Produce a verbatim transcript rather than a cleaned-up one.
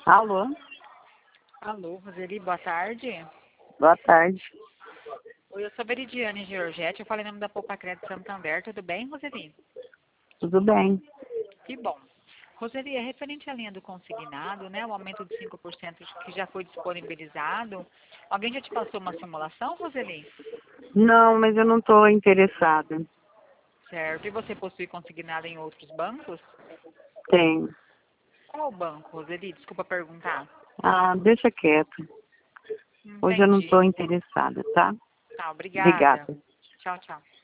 Alô? Alô, Roseli, boa tarde. Boa tarde. Oi, eu sou a Veridiane Giorgetti, eu falei em nome da Poupa Crédito Santander, tudo bem, Roseli? Tudo bem? Que bom. Roseli, é referente à linha do consignado, né, o aumento de cinco por cento que já foi disponibilizado. Alguém já te passou uma simulação, Roseli? Não, mas eu não estou interessada. Certo. E você possui consignado em outros bancos? Tenho. Qual banco, Roseli? Desculpa perguntar. Ah, deixa quieto. Hoje eu não Entendi. estou interessada, tá? Tá, obrigada. Obrigada. Tchau, tchau.